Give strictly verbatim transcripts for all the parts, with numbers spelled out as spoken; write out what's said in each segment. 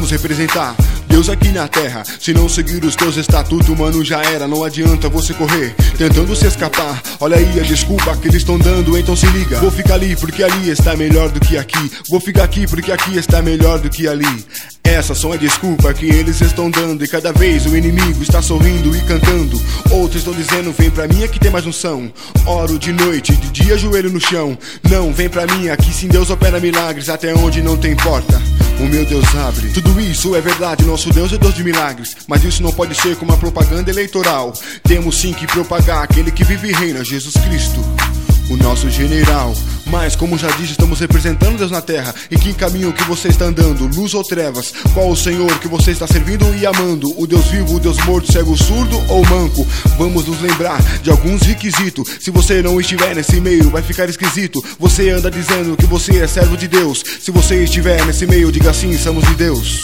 vamos representar Deus aqui na terra. Se não seguir os teus estatutos, mano, já era. Não adianta você correr tentando se escapar. Olha aí a desculpa que eles estão dando, então se liga. Vou ficar ali porque ali está melhor do que aqui. Vou ficar aqui porque aqui está melhor do que ali. Essas são a desculpa que eles estão dando. E cada vez o inimigo está sorrindo e cantando. Outros estão dizendo, vem pra mim, aqui tem mais unção. Oro de noite, de dia joelho no chão. Não, vem pra mim, aqui sim Deus opera milagres. Até onde não tem porta, o meu Deus abre. Tudo isso é verdade, nosso Deus é Deus de milagres. Mas isso não pode ser como uma propaganda eleitoral. Temos sim que propagar aquele que vive e reina, Jesus Cristo, o nosso general. Mas como já disse, estamos representando Deus na terra. Em que caminho que você está andando? Luz ou trevas? Qual o Senhor que você está servindo e amando? O Deus vivo, o Deus morto, cego, surdo ou manco? Vamos nos lembrar de alguns requisitos. Se você não estiver nesse meio, vai ficar esquisito. Você anda dizendo que você é servo de Deus. Se você estiver nesse meio, diga assim, somos de Deus.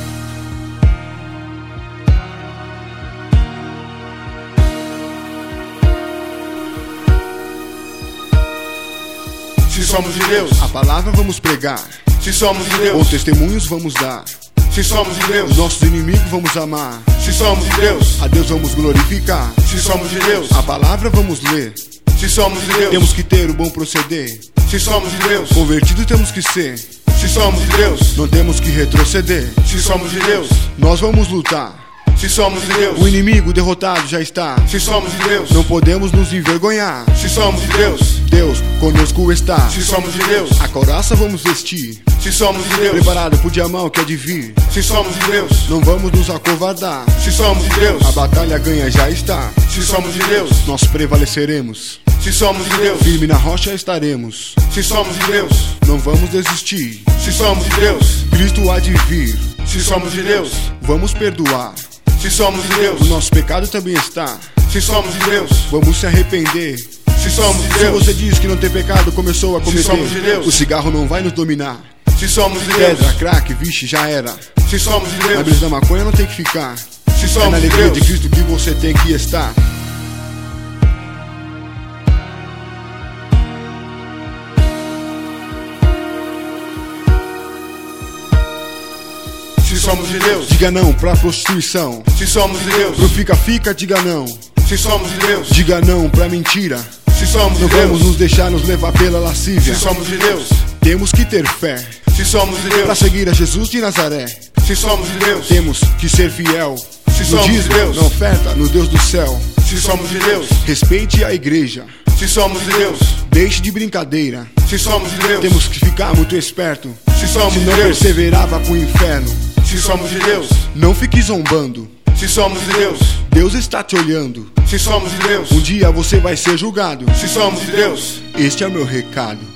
Se somos de Deus, a palavra vamos pregar. Se somos de Deus, ou testemunhos vamos dar. Se somos de Deus, os nossos inimigos vamos amar. Se somos de Deus, a Deus vamos glorificar. Se somos de Deus, a palavra vamos ler. Se somos de Deus, temos que ter o bom proceder. Se somos de Deus, convertidos temos que ser. Se somos de Deus, não temos que retroceder. Se somos de Deus, nós vamos lutar. Se somos de Deus, o inimigo derrotado já está. Se somos de Deus, não podemos nos envergonhar. Se somos de Deus, Deus conosco está. Se somos de Deus, a couraça vamos vestir. Se somos de Deus, preparado pro dia mau que é de vir. Se somos de Deus, não vamos nos acovardar. Se somos de Deus, a batalha ganha já está. Se somos de Deus, nós prevaleceremos. Se somos de Deus, firme na rocha estaremos. Se somos de Deus, não vamos desistir. Se somos de Deus, Cristo há de vir. Se somos de Deus, vamos perdoar. Se somos de Deus, o nosso pecado também está. Se somos de Deus, vamos se arrepender. Se somos de Deus, se você diz que não tem pecado, começou a cometer. Se somos de Deus, o cigarro não vai nos dominar. Se somos de Pedra, Deus, crack, vixe, já era. Se somos de Deus, na brisa da maconha não tem que ficar. Se somos é na alegria de, de Cristo que você tem que estar. Se somos de Deus, diga não pra prostituição. Se somos de Deus, pro fica-fica, diga não. Se somos de Deus, diga não pra mentira. Se somos não de vamos Deus, nos deixar nos levar pela lascívia. Se somos de Deus, temos que ter fé. Se somos de Deus, pra seguir a Jesus de Nazaré. Se somos de Deus, temos que ser fiel. Se no somos dízimo, de Deus, na oferta, no Deus do céu. Se somos de Deus, respeite a igreja. Se somos de Deus, deixe de brincadeira. Se somos de Deus, temos que ficar muito esperto. Se somos Se de não Deus, perseverar, vá pro inferno. Se somos de Deus, não fique zombando. Se somos de Deus, Deus está te olhando. Se somos de Deus, um dia você vai ser julgado. Se somos de Deus, este é o meu recado.